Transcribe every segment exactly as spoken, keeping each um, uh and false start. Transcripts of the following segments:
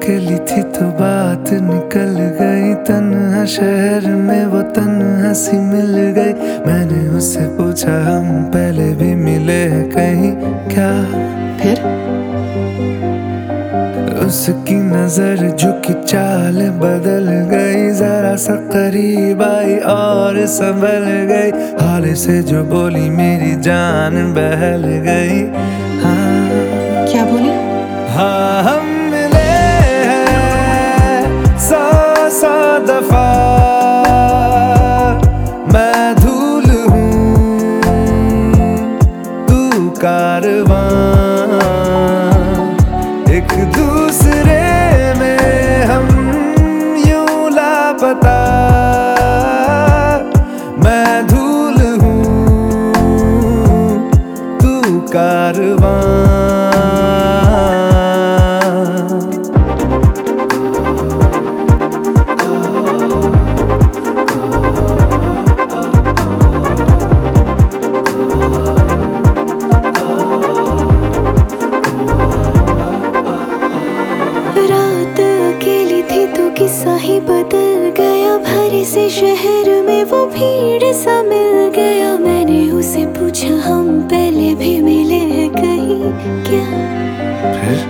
अकेली थी तो बात निकल गई, तन्हा शहर में वो तन्हा सी मिल गई। मैंने उससे पूछा हम पहले भी मिले हैं कहीं क्या? फिर उसकी नजर झुकी चाल बदल गई, जरा सा करीब आई और संभल गई। हाल से जो बोली मेरी जान बहल गई। हाँ क्या बोली? हाँ हम मिले हैं सौ सौ दफा, मैं धूल हूँ तू कारवां, एक दूसरे में हम यूं लापता, मैं धूल हूँ तू कारवां। रात अकेली थी तो किस्सा ही बदल गया, भरे से शहर में वो भीड़ सा मिल गया। मैंने उसे पूछा हम पहले भी मिले हैं कहीं क्या? फिर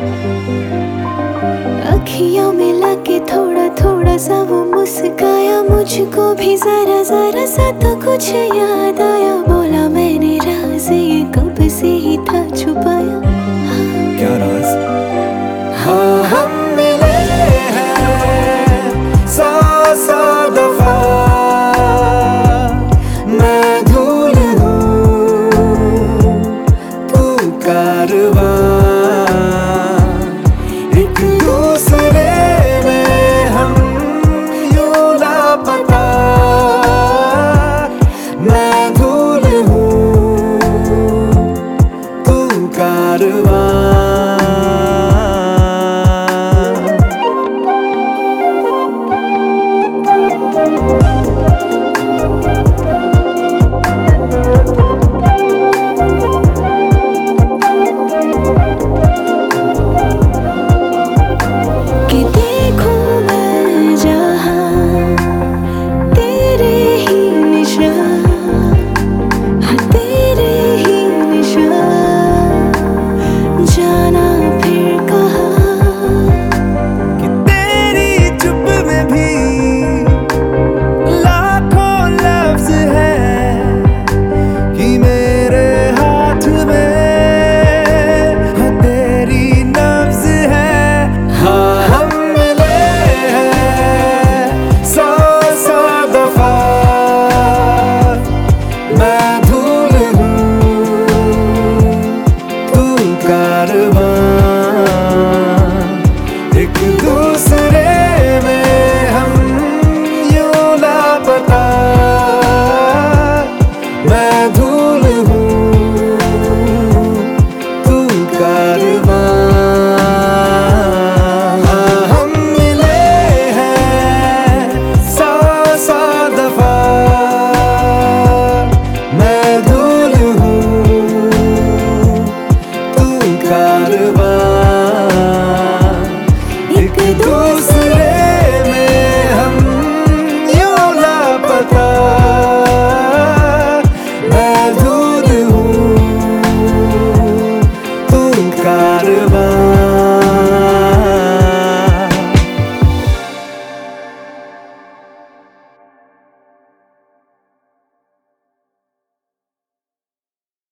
अखियां मिला के थोड़ा थोड़ा सा वो मुस्काया, मुझको भी जरा जरा सा तो कुछ याद आया। बोला मैंने राज ये कब से ही था छुपाया। क्या राज? हाँ